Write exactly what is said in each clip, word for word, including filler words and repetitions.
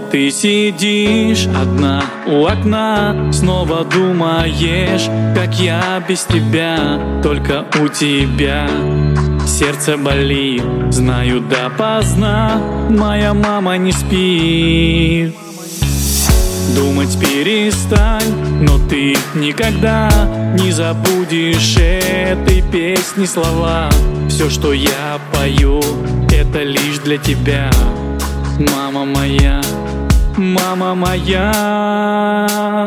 Ты сидишь одна у окна, снова думаешь, как я без тебя, только у тебя. Сердце болит, знаю допоздна, моя мама не спит. Думать перестань, но ты никогда не забудешь этой песни слова. Все, что я пою, это лишь для тебя, мама моя, мама моя.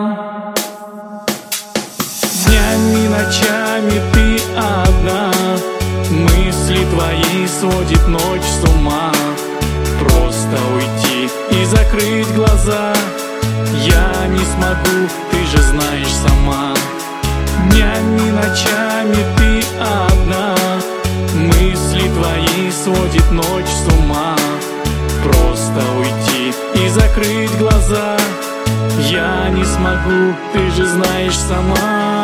Днями, ночами ты одна, мысли твои сводит ночь с ума. Просто уйти и закрыть глаза я не смогу, ты же знаешь сама. Днями, ночами ты одна, мысли твои сводит ночь с ума. Просто уйти и закрыть глаза я не смогу, ты же знаешь сама.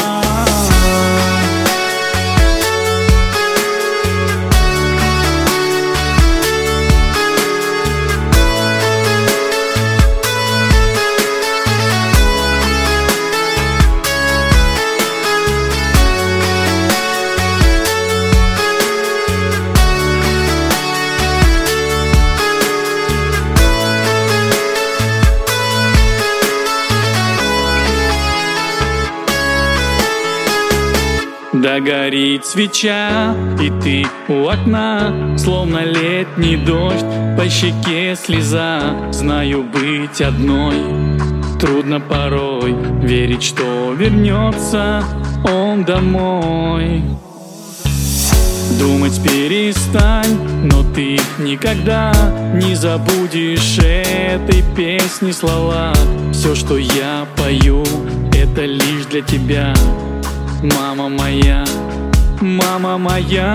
Догорит свеча, и ты у окна, словно летний дождь, по щеке слеза. Знаю, быть одной трудно порой, верить, что вернется он домой. Думать перестань, но ты никогда не забудешь этой песни слова. Все, что я пою, это лишь для тебя, мама моя, мама моя.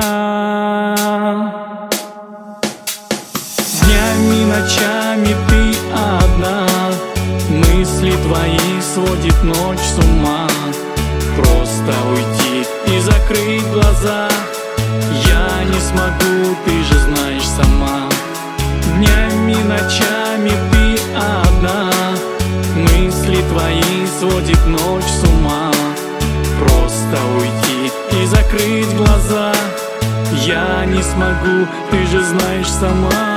Днями, ночами ты одна, мысли твои сводит ночь с ума. Просто уйти и закрыть глаза я не смогу, ты же знаешь сама. Днями, ночами ты одна, мысли твои сводит ночь с ума. Просто уйти и закрыть глаза я не смогу, ты же знаешь сама.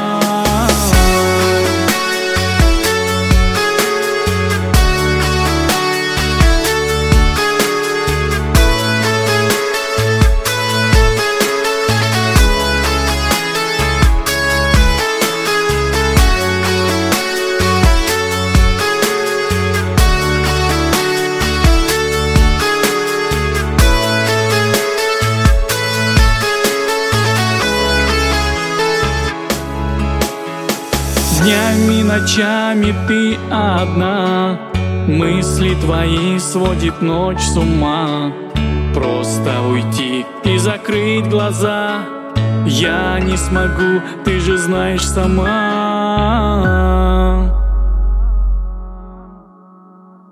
Днями, ночами ты одна, мысли твои сводит ночь с ума. Просто уйти и закрыть глаза я не смогу, ты же знаешь сама.